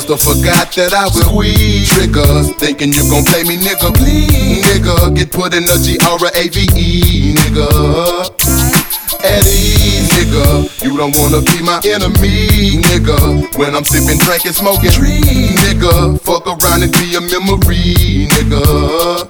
Musta forgot that I was weed triggers. Thinking you gon' play me, nigga, please, nigga. Get put in a G-R-A-V-E, nigga. At ease, nigga. You don't wanna be my enemy, nigga. When I'm sipping, drinking, smoking tree, nigga. Fuck around and be a memory, nigga.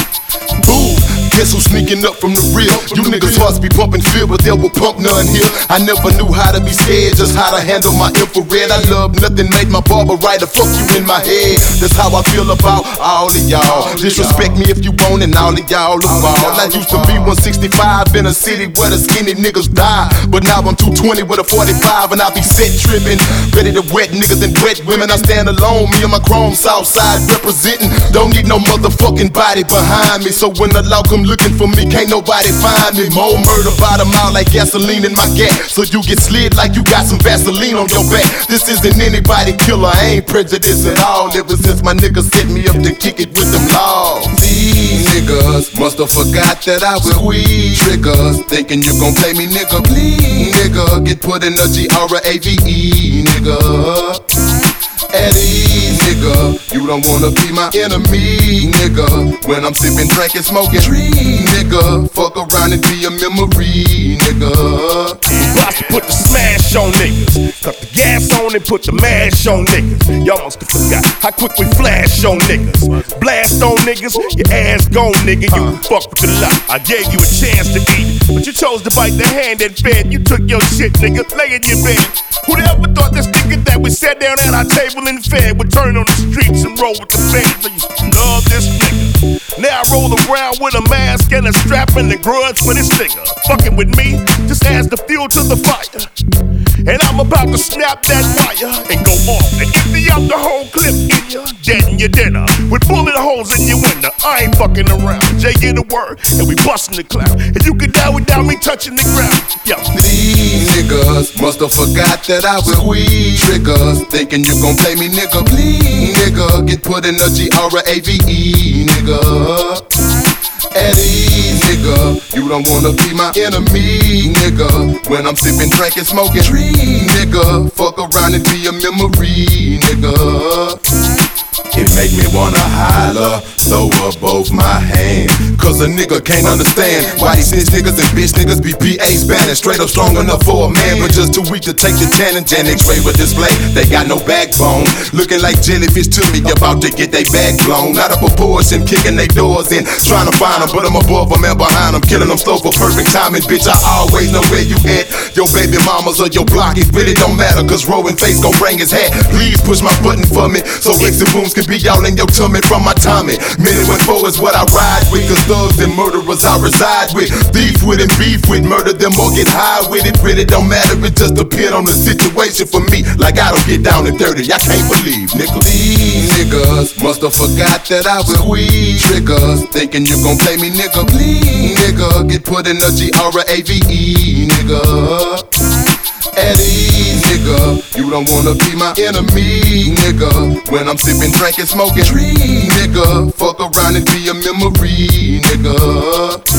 Boom. Guess who's sneaking up from the rear? You niggas hearts be pumping fear, but there will pump none here. I never knew how to be scared, just how to handle my infrared. I love nothing, made my barber write a fuck you in my head. That's how I feel about all of y'all. Disrespect me if you want, and all of y'all look bald. I used to be 165 in a city where the skinny niggas die, but now I'm 220 with a 45, and I be set tripping, ready to wet niggas and wet women. I stand alone, me and my chrome Southside representing. Don't need no motherfucking body behind me, so when the law come looking for me, can't nobody find me. More murder bottom out like gasoline in my gas, so you get slid like you got some Vaseline on your back. This isn't anybody killer, I ain't prejudiced at all. Ever since my niggas set me up to kick it with them laws. These niggas musta forgot that I was weed triggers. Thinking you gon' play me, nigga, please, nigga. Get put in a G-R-A-V-E, nigga. At ease, nigga. You don't wanna be my enemy, nigga. When I'm sipping, drinking, smoking tree, nigga. Fuck around and be a memory, nigga. About to put the smash on niggas. Cut the gas on and put the mash on niggas. Y'all must have forgot how quick we flash on niggas. Blast on niggas, your ass gone, nigga. You can fuck with the lot. I gave you a chance to eat, but you chose to bite the hand that fed. You took your shit, nigga, lay in your bed. Who'd ever thought this nigga that we sat down at our table and fed would turn on the streets and roll with the feds? I used to love this nigga. Now I roll around with a mask and a strap and a grudge for this nigga. Fucking with me just adds the fuel to the fire. And I'm about to snap that wire and go off and empty out the whole clip in ya. Dead in your dinner with bullet holes in your window. I ain't fucking around. Jay get a word and we bustin' the cloud. And you can die without me touching the ground. Yo. These niggas musta forgot that I was weed triggers. Thinking you gon' play me, nigga, please, nigga. Get put in a G-R-A-V-E, nigga. At ease, nigga. You don't wanna be my enemy, nigga. When I'm sipping, drinking, smoking tree, nigga. Fuck around and be a memory, nigga. It make me wanna holler, throw up both my hands. Cause a nigga can't understand why these snitch niggas and bitch niggas be PA Spanish. Straight up strong enough for a man, but just too weak to take the tan and Gen X-ray with display. They got no backbone, looking like jellyfish to me, about to get they back blown. Out of proportion, kicking they doors in, trying to find them, but I'm above them and behind them, killing them slow for perfect timing. Bitch, I always know where you at. Your baby mamas or your block, it really don't matter, cause Rowan Face gon' bring his hat. Please push my button for me, so X and Booms can be all in your tummy from my Tommy. Minute when four is what I ride with, cause thugs and murderers I reside with. Beef with and beef with, murder them or get high with it. Really don't matter, it just depend on the situation for me. Like I don't get down and dirty, I can't believe, nigga. These niggas musta forgot that I was weed triggers. Thinking you gon' play me, nigga, please, nigga. Get put in a G-R-A-V-E, nigga. At ease, nigga. You don't wanna be my enemy, nigga. When I'm sipping, drinking, smoking tree, nigga. Fuck around and be a memory, nigga.